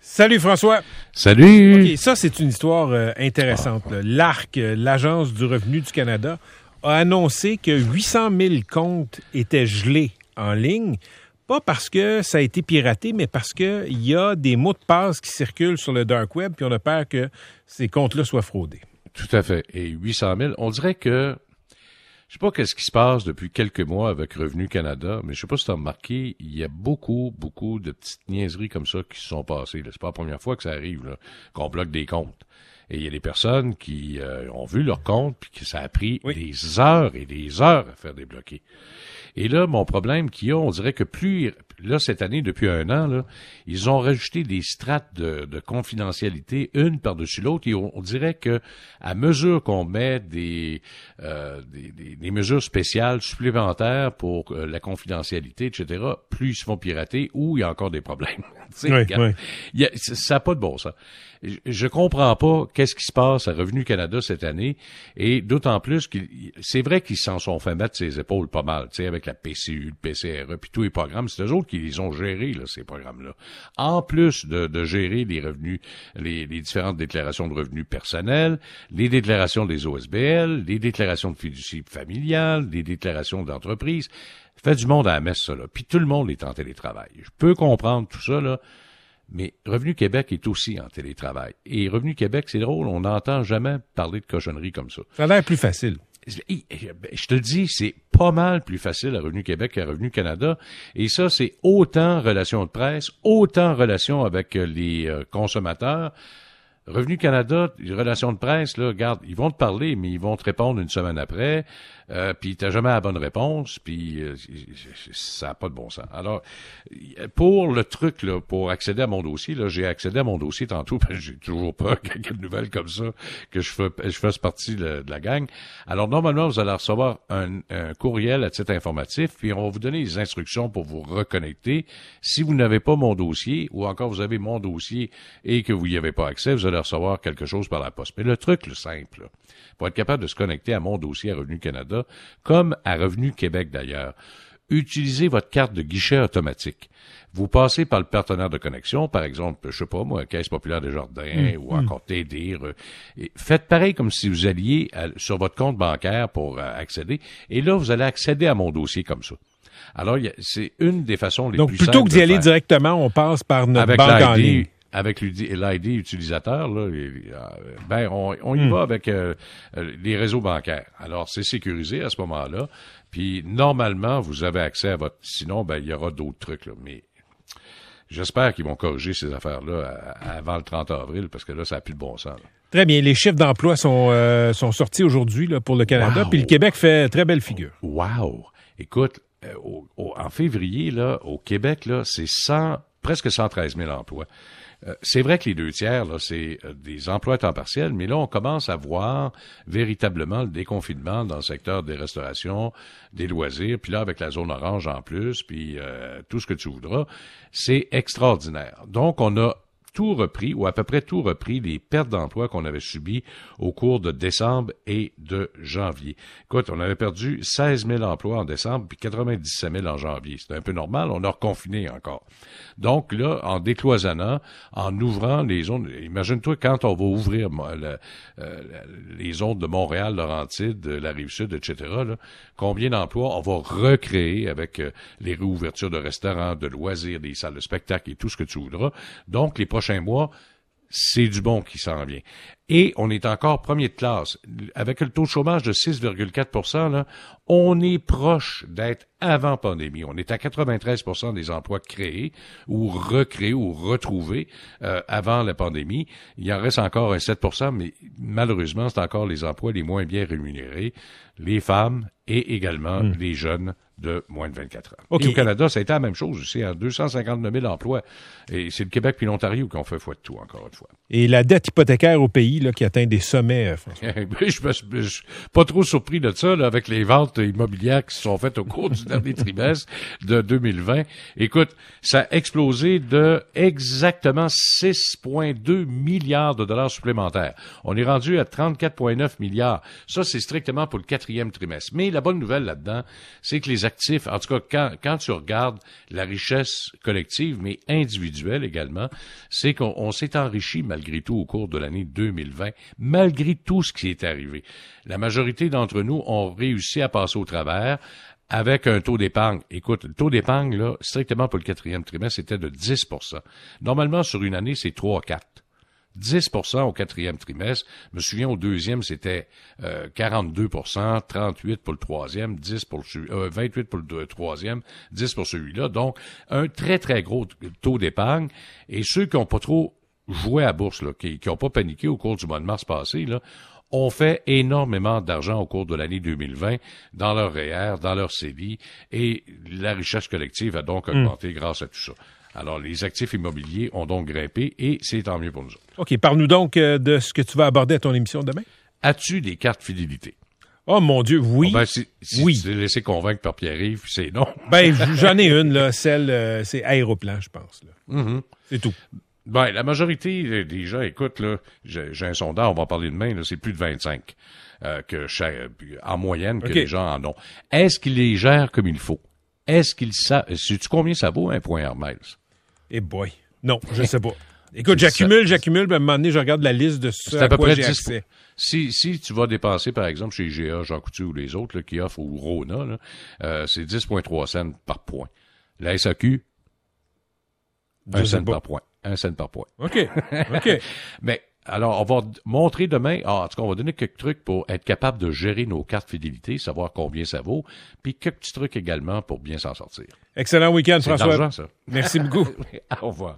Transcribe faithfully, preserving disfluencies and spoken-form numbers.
Salut François. Salut. OK, ça c'est une histoire euh, intéressante. Ah. L'A R C, euh, l'Agence du revenu du Canada, a annoncé que huit cent mille comptes étaient gelés en ligne, pas parce que ça a été piraté, mais parce qu'il y a des mots de passe qui circulent sur le dark web, puis on a peur que ces comptes-là soient fraudés. Tout à fait. Et huit cent mille, on dirait que je sais pas qu'est-ce qui se passe depuis quelques mois avec Revenu Canada, mais je sais pas si tu as remarqué, il y a beaucoup, beaucoup de petites niaiseries comme ça qui se sont passées. Là. C'est pas la première fois que ça arrive, là, qu'on bloque des comptes. Et il y a des personnes qui euh, ont vu leur compte puis que ça a pris oui. des heures et des heures à faire débloquer. Et là, mon problème qu'il y a, on dirait que plus, là, cette année, depuis un an, là, ils ont rajouté des strates de, de confidentialité, une par-dessus l'autre, et on, on dirait que, à mesure qu'on met des, euh, des, des, des mesures spéciales supplémentaires pour euh, la confidentialité, et cetera, plus ils se font pirater ou il y a encore des problèmes. Oui, oui. Il y a, ça n'a pas de bon sens. Je, je comprends pas qu'est-ce qui se passe à Revenu Canada cette année, et d'autant plus que c'est vrai qu'ils s'en sont fait mettre ses épaules pas mal, tu sais, avec la P C U, le P C R E, puis tous les programmes, c'est eux autres qui les ont gérés, là, ces programmes-là. En plus de, de gérer les revenus, les, les différentes déclarations de revenus personnels, les déclarations des O S B L, les déclarations de fiducie familiale, les déclarations d'entreprise, ça fait du monde à la messe, ça, là. Puis tout le monde est en télétravail. Je peux comprendre tout ça, là. Mais Revenu Québec est aussi en télétravail. Et Revenu Québec, c'est drôle, on n'entend jamais parler de cochonneries comme ça. Ça a l'air plus facile. Je te le dis, c'est pas mal plus facile à Revenu Québec qu'à Revenu Canada. Et ça, c'est autant relations de presse, autant relations avec les consommateurs. Revenu Canada, les relations de presse, là, regarde, ils vont te parler, mais ils vont te répondre une semaine après, euh, puis t'as jamais la bonne réponse, puis euh, ça n'a pas de bon sens. Alors, pour le truc, là, pour accéder à mon dossier, là, j'ai accédé à mon dossier tantôt, parce que j'ai toujours peur qu'il y ait quelque nouvelle comme ça, que je, fais, je fasse partie de, de la gang. Alors, normalement, vous allez recevoir un, un courriel à titre informatif, puis on va vous donner les instructions pour vous reconnecter. Si vous n'avez pas mon dossier, ou encore vous avez mon dossier et que vous n'y avez pas accès, vous allez recevoir quelque chose par la poste. Mais le truc, le simple, là, pour être capable de se connecter à mon dossier à Revenu Canada, comme à Revenu Québec d'ailleurs, utilisez votre carte de guichet automatique. Vous passez par le partenaire de connexion, par exemple, je sais pas moi, Caisse populaire des Jardins mmh, ou encore T D. Et faites pareil comme si vous alliez à, sur votre compte bancaire pour euh, accéder. Et là, vous allez accéder à mon dossier comme ça. Alors, y a, c'est une des façons les Donc, plus simples. Donc, plutôt que d'y aller directement, on passe par notre avec banque en ligne. Avec l'I D utilisateur, là, ben on, on y mmh. va avec euh, les réseaux bancaires. Alors, c'est sécurisé à ce moment-là. Puis, normalement, vous avez accès à votre... Sinon, ben il y aura d'autres trucs, là. Mais j'espère qu'ils vont corriger ces affaires-là à, à, avant le trente avril, parce que là, ça n'a plus de bon sens. Là. Très bien. Les chiffres d'emploi sont, euh, sont sortis aujourd'hui là, pour le Canada. Wow. Puis le Québec fait très belle figure. Wow! Écoute, euh, au, au, en février, là, au Québec, là, c'est cent, presque cent treize mille emplois. Euh, c'est vrai que les deux tiers, là, c'est euh, des emplois à temps partiel, mais là, on commence à voir véritablement le déconfinement dans le secteur des restaurations, des loisirs, puis là, avec la zone orange en plus, puis euh, tout ce que tu voudras, c'est extraordinaire. Donc, on a tout repris, ou à peu près tout repris, les pertes d'emploi qu'on avait subies au cours de décembre et de janvier. Écoute, on avait perdu seize mille emplois en décembre, puis quatre-vingt-dix-sept mille en janvier. C'est un peu normal, on a reconfiné encore. Donc là, en décloisonnant, en ouvrant les zones, imagine-toi quand on va ouvrir la, euh, les zones de Montréal, Laurentides, la Rive-Sud, et cetera, là, combien d'emplois on va recréer avec euh, les réouvertures de restaurants, de loisirs, des salles de spectacle et tout ce que tu voudras. Donc, les prochains mois, c'est du bon qui s'en vient. Et on est encore premier de classe. Avec le taux de chômage de six virgule quatre pour cent, là, on est proche d'être avant pandémie. On est à quatre-vingt-treize pour cent des emplois créés ou recréés ou retrouvés euh, avant la pandémie. Il en reste encore un sept pour cent, mais malheureusement, c'est encore les emplois les moins bien rémunérés, les femmes et également mmh. les jeunes de moins de vingt-quatre ans. Okay. Et au Canada, ça a été la même chose aussi, hein, deux cent cinquante-neuf mille emplois. Et c'est le Québec puis l'Ontario qui ont fait foi de tout, encore une fois. Et la dette hypothécaire au pays là, qui atteint des sommets, François. Je ne suis pas trop surpris de ça, là, avec les ventes immobilières qui se sont faites au cours du dernier trimestre de deux mille vingt. Écoute, ça a explosé de exactement six virgule deux milliards de dollars supplémentaires. On est rendu à trente-quatre virgule neuf milliards. Ça, c'est strictement pour le quatrième trimestre. Mais la bonne nouvelle là-dedans, c'est que les les actifs, en tout cas, quand, quand tu regardes la richesse collective, mais individuelle également, c'est qu'on on s'est enrichi malgré tout au cours de l'année deux mille vingt, malgré tout ce qui est arrivé. La majorité d'entre nous ont réussi à passer au travers avec un taux d'épargne. Écoute, le taux d'épargne, là, strictement pour le quatrième trimestre, c'était de dix pour cent. Normalement, sur une année, c'est trois à quatre. dix pour cent au quatrième trimestre. Je me souviens, au deuxième, c'était euh, quarante-deux pour cent, trente-huit pour le troisième, dix pour le, euh, vingt-huit pour le troisième, dix pour celui-là. Donc, un très, très gros taux d'épargne. Et ceux qui n'ont pas trop joué à la bourse, là, qui n'ont pas paniqué au cours du mois de mars passé, là, ont fait énormément d'argent au cours de l'année deux mille vingt dans leur R E E R, dans leur C D I, et la richesse collective a donc augmenté mmh. grâce à tout ça. Alors, les actifs immobiliers ont donc grimpé et c'est tant mieux pour nous autres. OK. Parle-nous donc euh, de ce que tu vas aborder à ton émission demain. As-tu des cartes fidélité? Oh mon Dieu, oui. Oh ben, si, si oui. tu t'es laissé convaincre par Pierre-Yves, c'est non. Ben, j'en ai une, là. Celle, euh, c'est Aéroplan, je pense. Là. Mm-hmm. C'est tout. Ben, la majorité des gens, écoute, là, j'ai, j'ai un sondage, on va en parler demain, là, c'est plus de vingt-cinq euh, que chaque, en moyenne que okay. les gens en ont. Est-ce qu'ils les gèrent comme il faut? Est-ce qu'ils savent? Sais-tu combien ça vaut un point Hermès? Eh boy. Non, je sais pas. Écoute, j'accumule, j'accumule, puis à un moment donné, je regarde la liste de ce à, à quoi j'ai dix accès. Si, si tu vas dépenser, par exemple, chez G A, Jean Coutu ou les autres là, qui offrent, ou Rona, là, euh, c'est dix virgule trois cents par point. La S A Q, un cent par point. Un cent par point. OK. OK. Mais, alors, on va montrer demain, ah, en tout cas, on va donner quelques trucs pour être capable de gérer nos cartes fidélité, savoir combien ça vaut, puis quelques petits trucs également pour bien s'en sortir. Excellent week-end, c'est François. C'est de l'argent, ça. Merci beaucoup. Au revoir.